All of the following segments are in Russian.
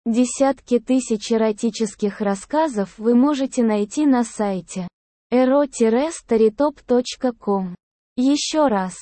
Десятки тысяч эротических рассказов вы можете найти на сайте ero-storytop.com. Еще раз,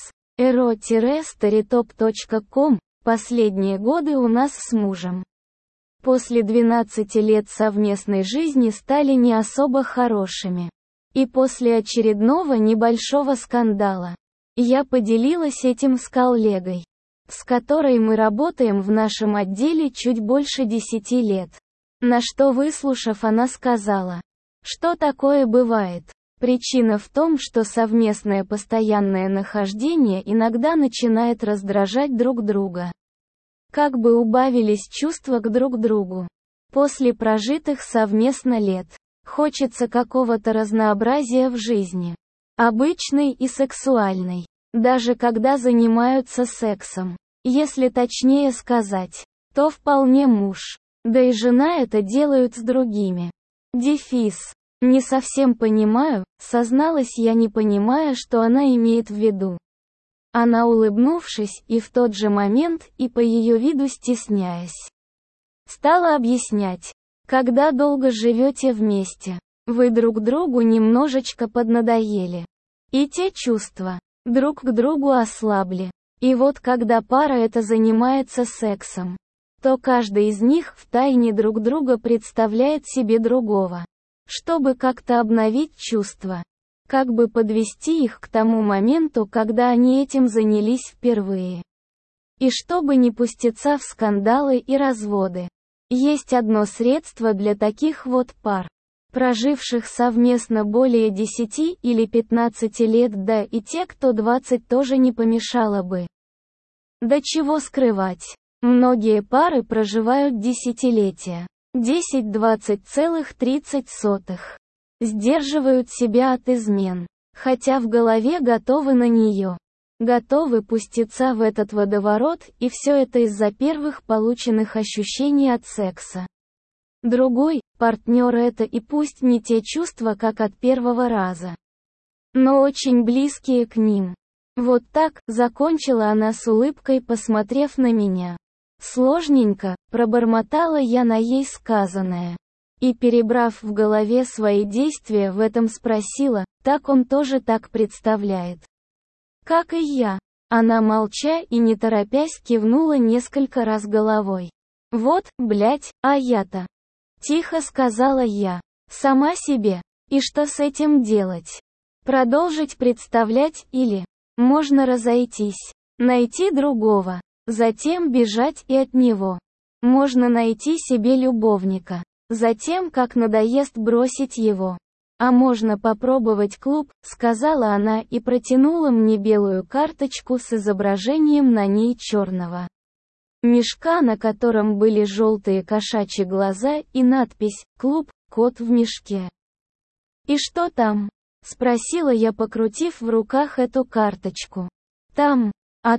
ero-storytop.com. Последние годы у нас с мужем после 12 лет совместной жизни стали не особо хорошими. И после очередного небольшого скандала я поделилась этим с коллегой, с которой мы работаем в нашем отделе чуть больше 10 лет. На что, выслушав, она сказала, что такое бывает. Причина в том, что совместное постоянное нахождение иногда начинает раздражать друг друга. Как бы убавились чувства к друг другу. После прожитых совместно лет, хочется какого-то разнообразия в жизни. Обычной и сексуальной. Даже когда занимаются сексом. Если точнее сказать, то вполне муж, да и жена это делают с другими. Дефис. Не совсем понимаю, созналась я, не понимая, что она имеет в виду. Она, улыбнувшись, и в тот же момент, и по ее виду стесняясь, стала объяснять. Когда долго живете вместе, вы друг другу немножечко поднадоели. И те чувства друг к другу ослабли. И вот когда пара эта занимается сексом, то каждый из них втайне друг друга представляет себе другого, чтобы как-то обновить чувства, как бы подвести их к тому моменту, когда они этим занялись впервые. И чтобы не пуститься в скандалы и разводы. Есть одно средство для таких вот пар, проживших совместно более 10 или 15 лет, да и те, кто 20, тоже не помешало бы. Да чего скрывать, многие пары проживают десятилетия. 10-20 целых 30 сотых. Сдерживают себя от измен, хотя в голове готовы на нее. Готовы пуститься в этот водоворот, и все это из-за первых полученных ощущений от секса. Другой партнер это, и пусть не те чувства, как от первого раза, но очень близкие к ним. Вот так, закончила она с улыбкой, посмотрев на меня. Сложненько, пробормотала я на ей сказанное. И, перебрав в голове свои действия, в этом спросила, так он тоже так представляет. Как и я. Она, молча и не торопясь, кивнула несколько раз головой. Вот, блять, а я-то. Тихо сказала я. Сама себе. И что с этим делать? Продолжить представлять или можно разойтись, найти другого, затем бежать и от него. Можно найти себе любовника, затем, как надоест, бросить его. А можно попробовать клуб, сказала она и протянула мне белую карточку с изображением на ней черного мешка, на котором были желтые кошачьи глаза и надпись «Клуб, кот в мешке». «И что там?» — спросила я, покрутив в руках эту карточку. «Там,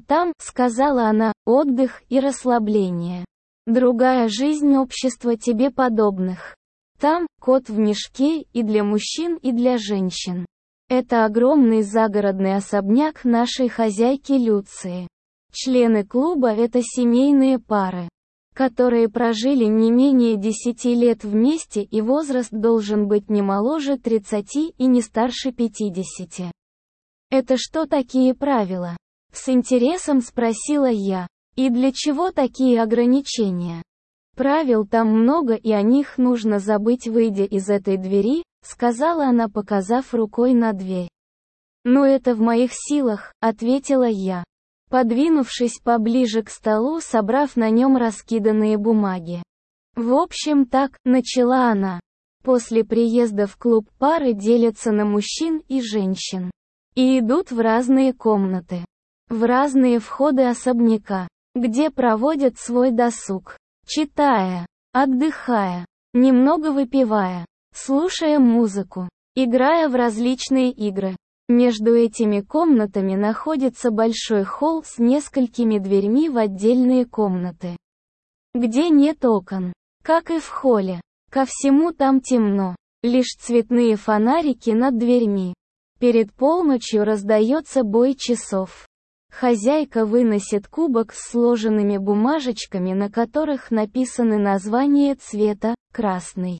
сказала она, отдых и расслабление. Другая жизнь, общество тебе подобных. Там, кот в мешке, и для мужчин, и для женщин. Это огромный загородный особняк нашей хозяйки Люции. Члены клуба — это семейные пары, которые прожили не менее 10 лет вместе, и возраст должен быть не моложе 30 и не старше 50. Это что такие правила? С интересом спросила я. И для чего такие ограничения? Правил там много, и о них нужно забыть, выйдя из этой двери, сказала она, показав рукой на дверь. Ну это в моих силах, ответила я, подвинувшись поближе к столу, собрав на нем раскиданные бумаги. В общем так, начала она. После приезда в клуб пары делятся на мужчин и женщин. И идут в разные комнаты. В разные входы особняка, где проводят свой досуг. Читая, отдыхая, немного выпивая, слушая музыку, играя в различные игры. Между этими комнатами находится большой холл с несколькими дверьми в отдельные комнаты, где нет окон, как и в холле. Ко всему там темно, лишь цветные фонарики над дверьми. Перед полночью раздается бой часов. Хозяйка выносит кубок с сложенными бумажечками, на которых написаны названия цвета: красный,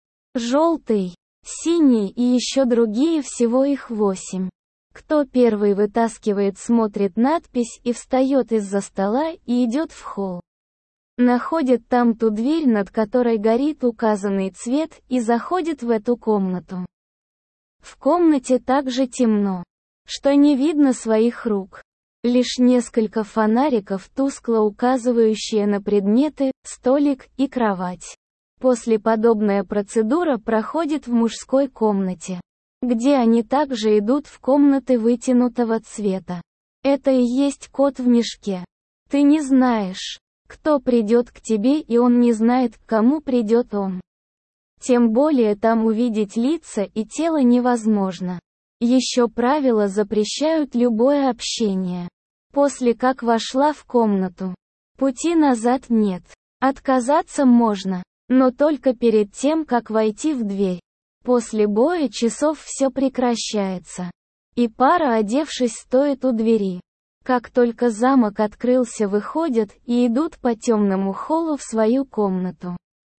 желтый, синий и еще другие, всего их 8. Кто первый вытаскивает, смотрит надпись и встает из-за стола и идет в холл. Находит там ту дверь, над которой горит указанный цвет, и заходит в эту комнату. В комнате так же темно, что не видно своих рук. Лишь несколько фонариков, тускло указывающие на предметы, столик и кровать. После подобная процедура проходит в мужской комнате, где они также идут в комнаты вытянутого цвета. Это и есть кот в мешке. Ты не знаешь, кто придет к тебе, и он не знает, к кому придет он. Тем более там увидеть лица и тело невозможно. Еще правила запрещают любое общение. После как вошла в комнату, пути назад нет. Отказаться можно, но только перед тем, как войти в дверь. После боя часов все прекращается. И пара, одевшись, стоит у двери. Как только замок открылся, выходят и идут по темному холлу в свою комнату.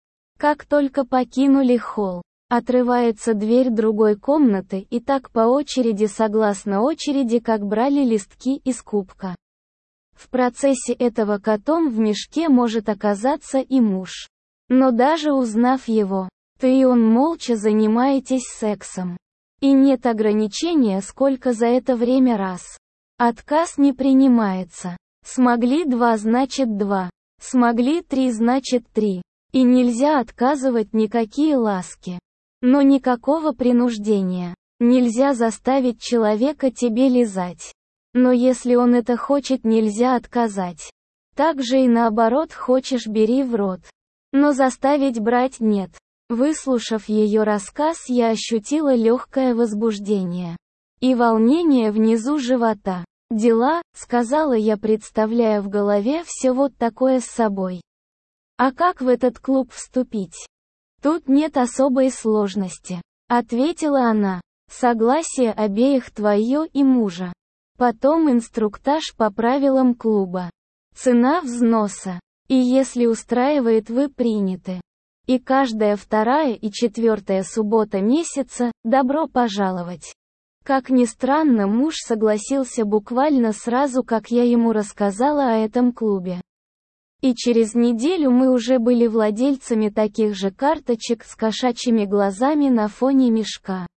Как только покинули холл, отрывается дверь другой комнаты, и так по очереди, согласно очереди, как брали листки из кубка. В процессе этого котом в мешке может оказаться и муж. Но даже узнав его, ты и он молча занимаетесь сексом. И нет ограничения, сколько за это время раз. Отказ не принимается. Смогли 2, значит 2. Смогли 3, значит 3. И нельзя отказывать никакие ласки. Но никакого принуждения. Нельзя заставить человека тебе лизать. Но если он это хочет, нельзя отказать. Так же и наоборот, хочешь, бери в рот. Но заставить брать нет. Выслушав ее рассказ, я ощутила легкое возбуждение и волнение внизу живота. «Дела», — сказала я, представляя в голове все вот такое с собой. «А как в этот клуб вступить?» «Тут нет особой сложности», — ответила она. «Согласие обеих, твое и мужа. Потом инструктаж по правилам клуба. Цена взноса. И если устраивает, вы приняты. И каждая 2 и 4 суббота месяца, добро пожаловать». Как ни странно, муж согласился буквально сразу, как я ему рассказала о этом клубе. И через неделю мы уже были владельцами таких же карточек с кошачьими глазами на фоне мешка.